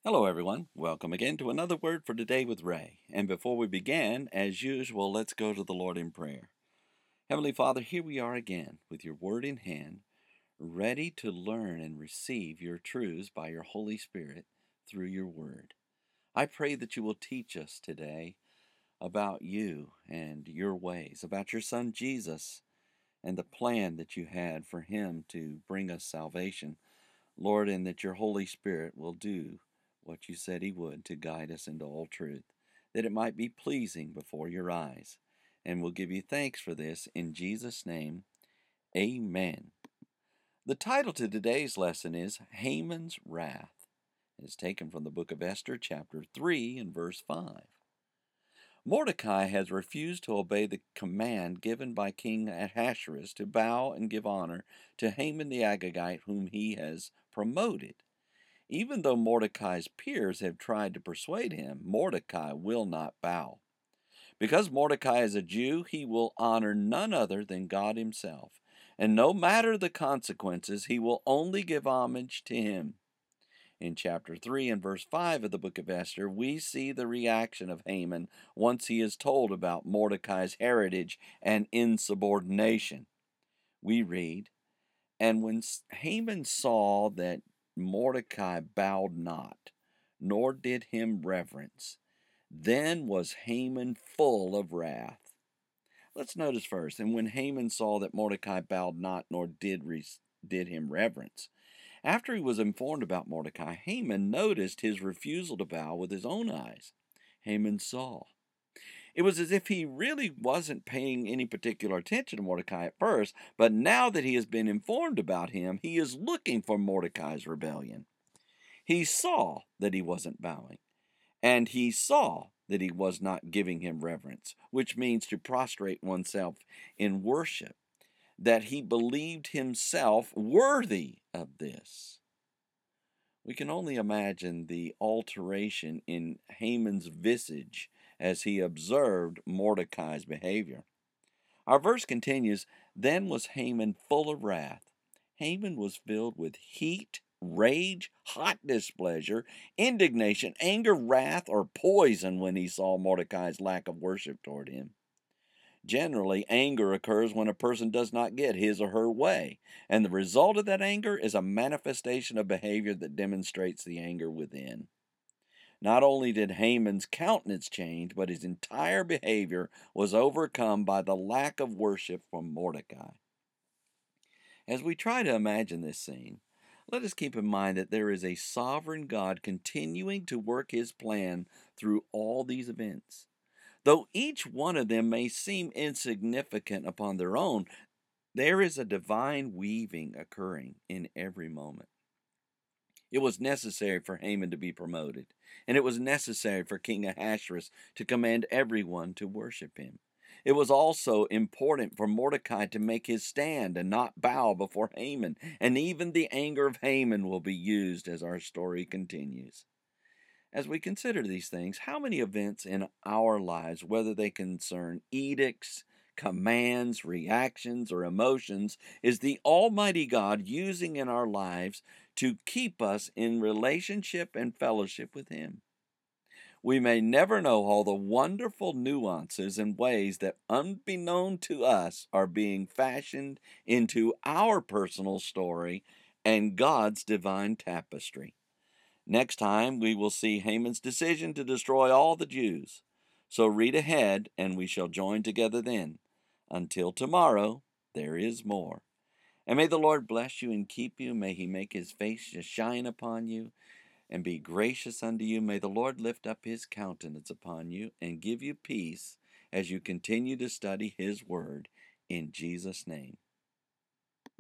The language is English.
Hello, everyone. Welcome again to another Word for Today with Ray. And before we begin, as usual, let's go to the Lord in prayer. Heavenly Father, here we are again with your Word in hand, ready to learn and receive your truths by your Holy Spirit through your Word. I pray that you will teach us today about you and your ways, about your Son Jesus and the plan that you had for him to bring us salvation. Lord, and that your Holy Spirit will do what you said he would to guide us into all truth, that it might be pleasing before your eyes. And we'll give you thanks for this in Jesus' name. Amen. The title to today's lesson is Haman's Wrath. It is taken from the book of Esther, chapter 3, and verse 5. Mordecai has refused to obey the command given by King Ahasuerus to bow and give honor to Haman the Agagite, whom he has promoted. Even though Mordecai's peers have tried to persuade him, Mordecai will not bow. Because Mordecai is a Jew, he will honor none other than God himself. And no matter the consequences, he will only give homage to him. In chapter 3 and verse 5 of the book of Esther, we see the reaction of Haman once he is told about Mordecai's heritage and insubordination. We read, "And when Haman saw that Mordecai bowed not, nor did him reverence, then was Haman full of wrath." Let's notice first, and when Haman saw that Mordecai bowed not, nor did him reverence. After he was informed about Mordecai, Haman noticed his refusal to bow with his own eyes. Haman saw. It was as if he really wasn't paying any particular attention to Mordecai at first, but now that he has been informed about him, he is looking for Mordecai's rebellion. He saw that he wasn't bowing, and he saw that he was not giving him reverence, which means to prostrate oneself in worship, that he believed himself worthy of this. We can only imagine the alteration in Haman's visage as he observed Mordecai's behavior. Our verse continues, "Then was Haman full of wrath." Haman was filled with heat, rage, hot displeasure, indignation, anger, wrath, or poison when he saw Mordecai's lack of worship toward him. Generally, anger occurs when a person does not get his or her way, and the result of that anger is a manifestation of behavior that demonstrates the anger within. Not only did Haman's countenance change, but his entire behavior was overcome by the lack of worship from Mordecai. As we try to imagine this scene, let us keep in mind that there is a sovereign God continuing to work his plan through all these events. Though each one of them may seem insignificant upon their own, there is a divine weaving occurring in every moment. It was necessary for Haman to be promoted, and it was necessary for King Ahasuerus to command everyone to worship him. It was also important for Mordecai to make his stand and not bow before Haman, and even the anger of Haman will be used as our story continues. As we consider these things, how many events in our lives, whether they concern edicts, commands, reactions, or emotions, is the Almighty God using in our lives to keep us in relationship and fellowship with Him? We may never know all the wonderful nuances and ways that, unbeknown to us, are being fashioned into our personal story and God's divine tapestry. Next time, we will see Haman's decision to destroy all the Jews. So read ahead, and we shall join together then. Until tomorrow, there is more. And may the Lord bless you and keep you. May he make his face to shine upon you and be gracious unto you. May the Lord lift up his countenance upon you and give you peace as you continue to study his word. In Jesus' name.